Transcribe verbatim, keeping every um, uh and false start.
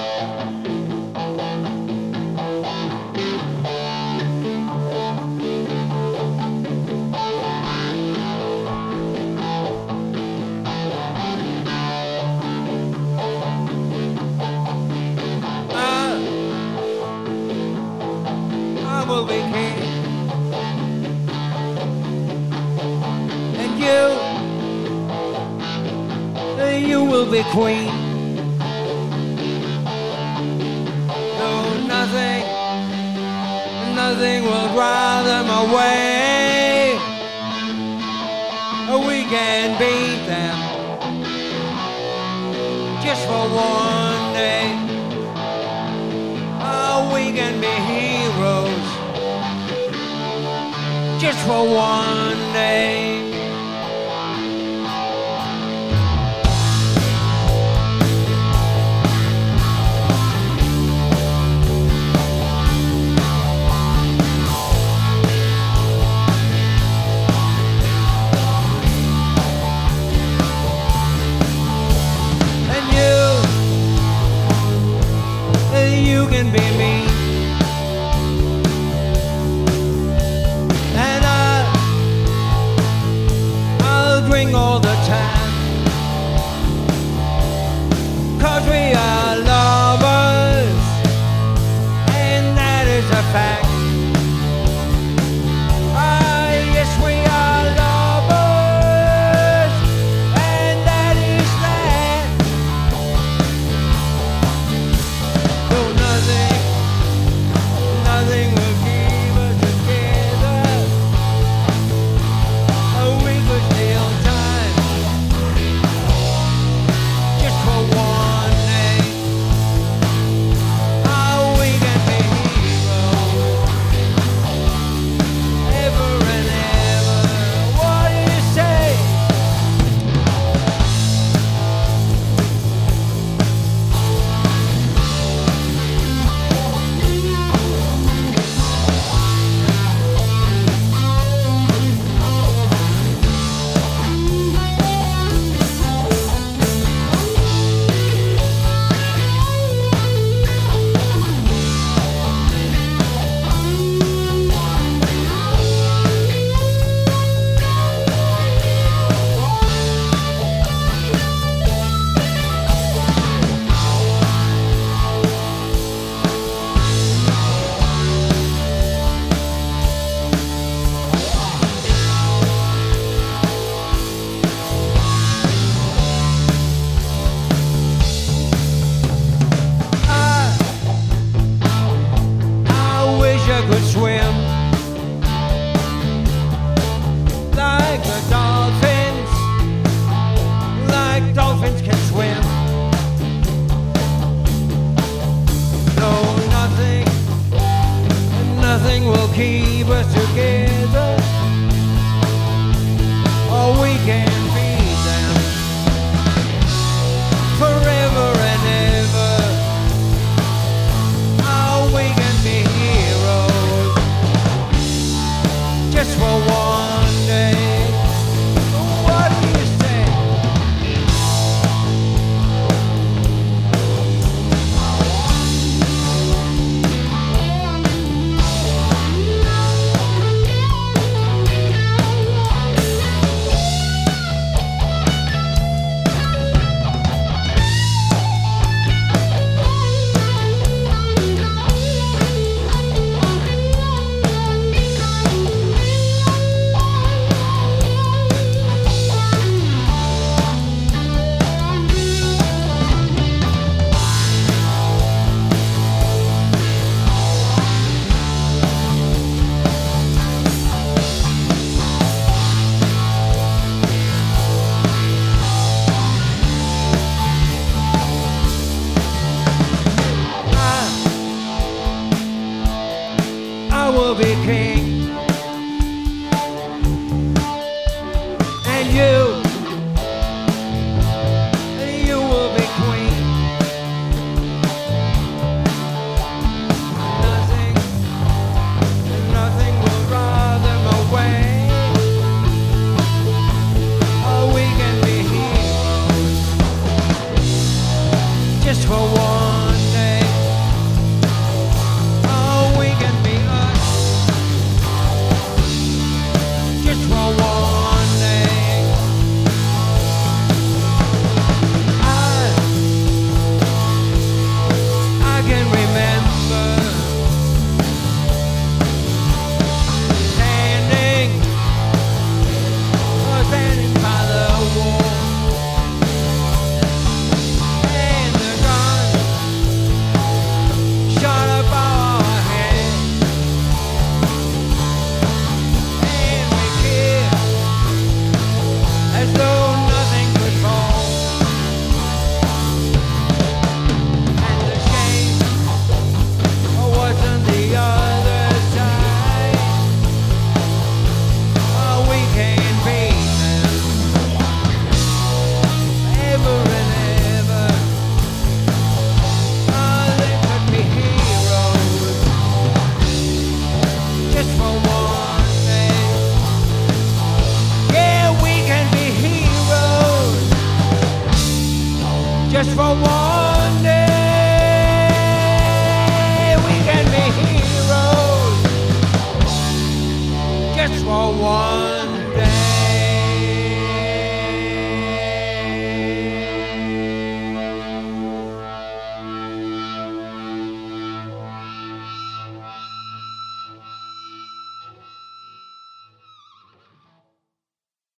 I will be king, and you, you will be queen. No, nothing, nothing will drive them away. We can beat them just for one day. Oh, we can be heroes just for one day. You can be me, and I, I'll drink all the time, 'cause we are lovers, and that is a fact. Ah, yes, we are lovers, and that is that. So nothing, nothing will keep us together. Oh, we could steal time just for one day. Oh, we can be heroes ever and ever. What do you say? Could swim like the dolphins, like dolphins can swim. No, nothing, nothing will keep us together, or we can beat them forever and ever. Oh, we can be heroes just for one day. What do you say? I will be king, and you, you will be queen. Nothing, nothing will drive them away. Oh, we can be heroes just for one day. one day we can be heroes. Just for one